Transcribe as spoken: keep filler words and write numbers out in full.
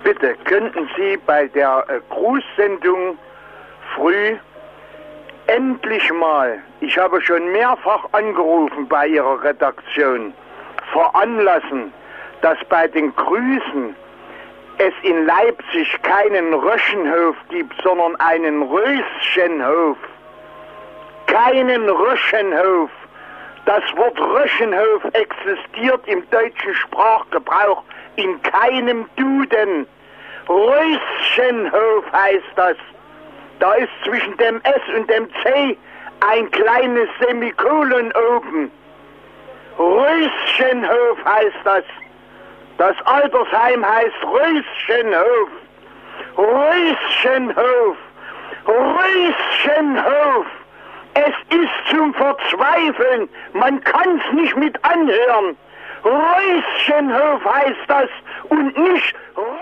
Bitte, könnten Sie bei der äh, Grußsendung früh endlich mal, ich habe schon mehrfach angerufen bei Ihrer Redaktion, veranlassen, dass bei den Grüßen es in Leipzig keinen Röschenhof gibt, sondern einen Röschenhof. Keinen Röschenhof. Das Wort Röschenhof existiert im deutschen Sprachgebrauch in keinem Duden. Röschenhof heißt das. Da ist zwischen dem S und dem C ein kleines Semikolon oben. Röschenhof heißt das. Das Altersheim heißt Röschenhof. Röschenhof. Röschenhof. Es ist zum Verzweifeln. Man kann's nicht mit anhören. Röschenhof heißt das und nicht